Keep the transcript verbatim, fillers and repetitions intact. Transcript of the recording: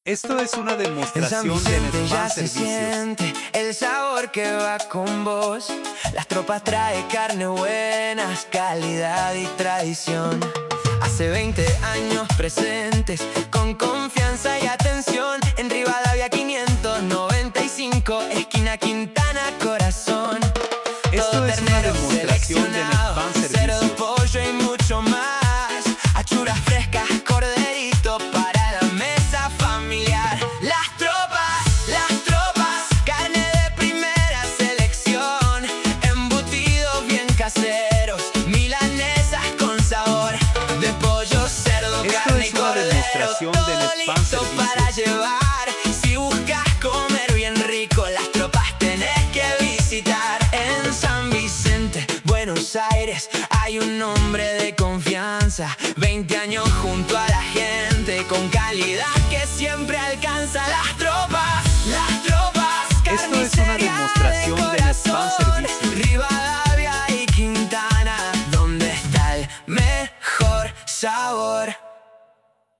Esto es una En San demostración de Vicente ya Nespan se Servicios. siente el sabor que va con vos. Las tropas trae carne buenas, calidad y tradición. Hace veinte años presentes, con confianza y atención. En Rivadavia quinientos noventa y cinco, esquina Quintana, Corazón. Esto Todo es una ternero demostración de seleccionado, Nespan cerdo, Servicios. pollo y mucho más. Achuras frescas, corderito para la mesa familiar. Las tropas, las tropas, carne de primera selección. Embutidos bien caseros, milanesas con sabor. De pollo, cerdo, Esto carne es y una cordero, demostración de todo Nespan listo Servicios. para llevar. Si buscas comer bien rico, las tropas tenés que visitar. En San Vicente, Buenos Aires, hay un hombre de confianza. veinte años junto a la gente, con calidad que siempre alcanza. Las tropas, las tropas, Esto es una carnicería demostración de Nespan corazón. Servicios. Rivadavia y Quintana, donde está el mejor sabor.